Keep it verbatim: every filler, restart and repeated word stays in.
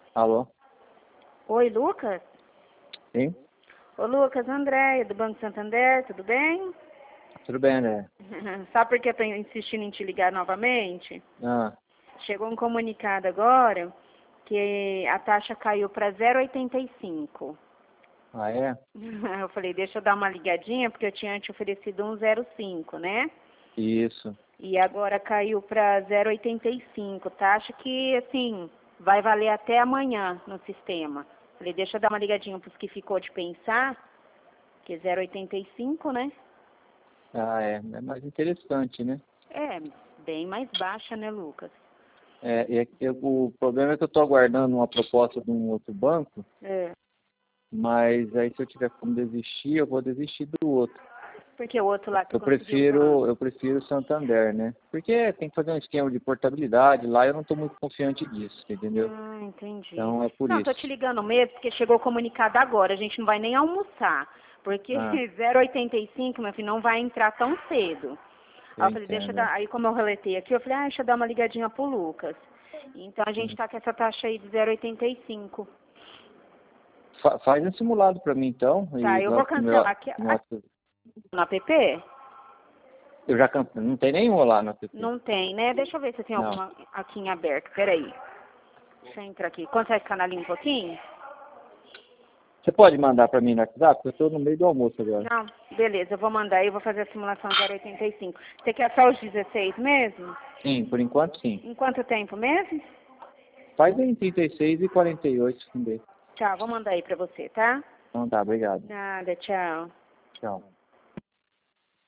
Alô? Oi, Lucas? Sim? Ô, Lucas, Andréia, do Banco Santander, tudo bem? Tudo bem, né? Sabe por que eu tô insistindo em te ligar novamente? Ah, Chegou um comunicado agora que a taxa caiu para zero vírgula oitenta e cinco. ah é? Eu falei, deixa eu dar uma ligadinha, porque eu tinha te oferecido um zero vírgula cinco, né? Isso. E agora caiu para zero vírgula oitenta e cinco. Taxa que, assim, vai valer até amanhã no sistema. Falei, deixa eu dar uma ligadinha para os que ficou de pensar, que é zero vírgula oitenta e cinco, né? Ah, é. É mais interessante, né? É, bem mais baixa, né, Lucas? É, e é que eu- o problema é que eu estou aguardando uma proposta de um outro banco, É. mas aí se eu tiver como desistir, eu vou desistir do outro. Porque o outro lá que Eu conseguiu prefiro, quanto? eu prefiro o Santander, né? Porque tem que fazer um esquema de portabilidade lá, eu não estou muito confiante disso, entendeu? Ah, entendi. Então é por Não, tô isso. te ligando mesmo, porque chegou o comunicado agora. A gente não vai nem almoçar. Porque Ah, zero vírgula oitenta e cinco, meu filho, não vai entrar tão cedo. Aí eu eu falei, deixa eu entendo. dar. Aí como eu reletei aqui, eu falei, ah, deixa eu dar uma ligadinha pro Lucas. Então a gente É. tá com essa taxa aí de zero vírgula oitenta e cinco. Fa- faz um simulado para mim então, Tá, e eu vou no, meu, cancelar aqui, no, aqui no app. eu já can- não tem nenhum lá no app. Não tem, né? Deixa eu ver se tem Não. alguma aqui em aberto. Peraí. Deixa eu entrar aqui. Consegue ficar na linha um pouquinho? Você pode mandar para mim no WhatsApp? Porque eu estou no meio do almoço agora. Não, beleza, eu vou mandar aí, eu vou fazer a simulação zero vírgula oitenta e cinco. Você quer só os dezesseis mesmo? Sim, por enquanto sim. Em quanto tempo mesmo? Faz em trinta e seis e quarenta e oito, se não der. Tchau, vou mandar aí pra você, tá? Então tá, obrigado. Nada, tchau. Tchau.